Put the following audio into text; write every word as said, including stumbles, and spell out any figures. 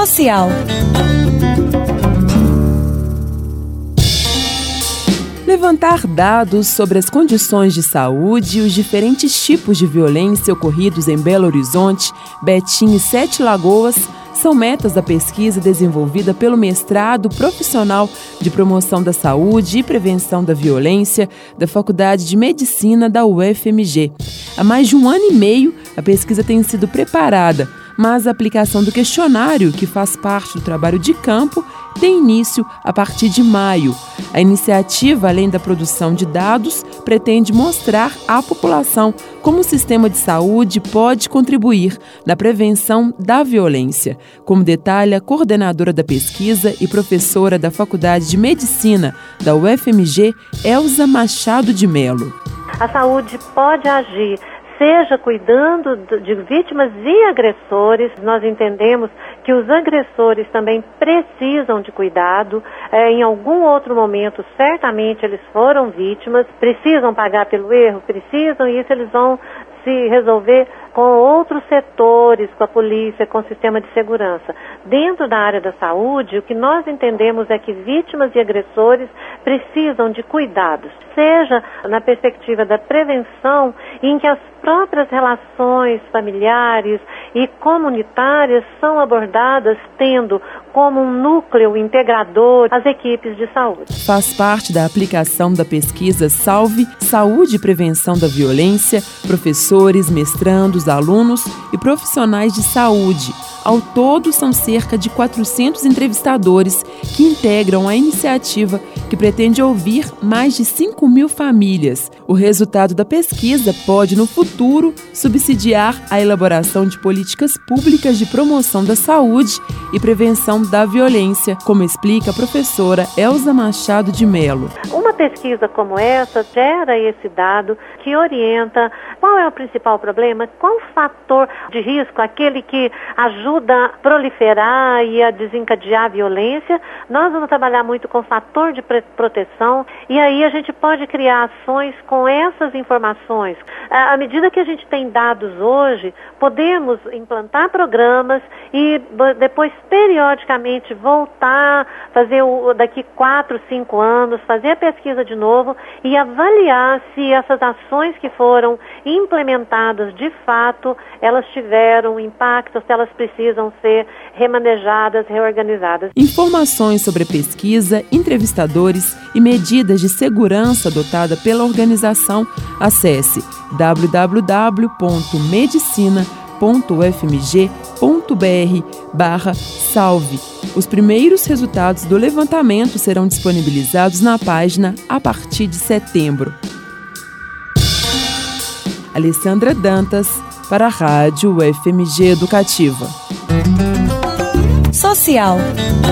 Social. Levantar dados sobre as condições de saúde e os diferentes tipos de violência ocorridos em Belo Horizonte, Betim e Sete Lagoas são metas da pesquisa desenvolvida pelo mestrado profissional de promoção da saúde e prevenção da violência da Faculdade de Medicina da U F M G. Há mais de um ano e meio, a pesquisa tem sido preparada, mas a aplicação do questionário, que faz parte do trabalho de campo, tem início a partir de maio. A iniciativa, além da produção de dados, pretende mostrar à população como o sistema de saúde pode contribuir na prevenção da violência, como detalha a coordenadora da pesquisa e professora da Faculdade de Medicina da U F M G, Elza Machado de Mello. A saúde pode agir, seja cuidando de vítimas e agressores. Nós entendemos que os agressores também precisam de cuidado. É, em algum outro momento, certamente eles foram vítimas, precisam pagar pelo erro, precisam, e isso eles vão se resolver com outros setores, com a polícia, com o sistema de segurança. Dentro da área da saúde, o que nós entendemos é que vítimas e agressores precisam de cuidados, seja na perspectiva da prevenção, em que as próprias relações familiares e comunitárias são abordadas tendo como um núcleo integrador as equipes de saúde. Faz parte da aplicação da pesquisa Salve Saúde e Prevenção da Violência, professores, mestrandos, alunos e profissionais de saúde. Ao todo, são cerca de quatrocentos entrevistadores que integram a iniciativa, que pretende ouvir mais de cinco mil famílias. O resultado da pesquisa pode, no futuro, subsidiar a elaboração de políticas públicas de promoção da saúde e prevenção da violência, como explica a professora Elza Machado de Mello. Uma pesquisa como essa gera esse dado que orienta qual é o principal problema, qual o fator de risco, aquele que ajuda a proliferar e a desencadear a violência. Nós vamos trabalhar muito com fator de proteção, e aí a gente pode criar ações com essas informações. À medida que a gente tem dados hoje, podemos implantar programas e depois periodicamente voltar, fazer o, daqui quatro, cinco anos, fazer a pesquisa de novo e avaliar se essas ações que foram implementadas de fato, elas tiveram impacto, se elas precisam ser remanejadas, reorganizadas. Informações sobre a pesquisa, entrevistadores e medidas de segurança adotada pela organização, acesse w w w ponto medicina ponto u f m g ponto b r barra salve. Os primeiros resultados do levantamento serão disponibilizados na página a partir de setembro. Alessandra Dantas, para a Rádio U F M G Educativa. Social.